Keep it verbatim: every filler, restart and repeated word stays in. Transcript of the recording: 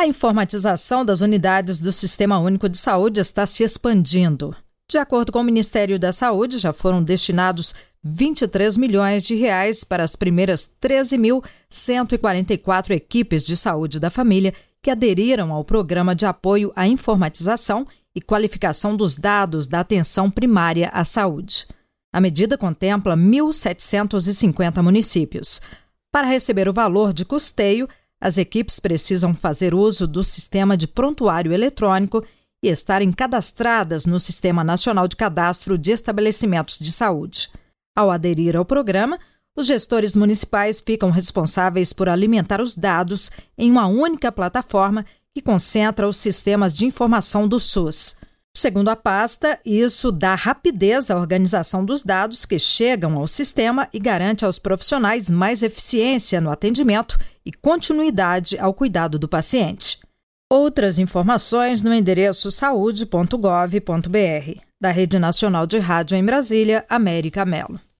A informatização das unidades do Sistema Único de Saúde está se expandindo. De acordo com o Ministério da Saúde, já foram destinados vinte e três milhões de reais para as primeiras treze mil cento e quarenta e quatro equipes de saúde da família que aderiram ao Programa de Apoio à Informatização e Qualificação dos Dados da Atenção Primária à Saúde. A medida contempla mil setecentos e cinquenta municípios. Para receber o valor de custeio, as equipes precisam fazer uso do sistema de prontuário eletrônico e estarem cadastradas no Sistema Nacional de Cadastro de Estabelecimentos de Saúde. Ao aderir ao programa, os gestores municipais ficam responsáveis por alimentar os dados em uma única plataforma que concentra os sistemas de informação do SUS. Segundo a pasta, isso dá rapidez à organização dos dados que chegam ao sistema e garante aos profissionais mais eficiência no atendimento e continuidade ao cuidado do paciente. Outras informações no endereço saúde ponto gov ponto br. Da Rede Nacional de Rádio em Brasília, América Mello.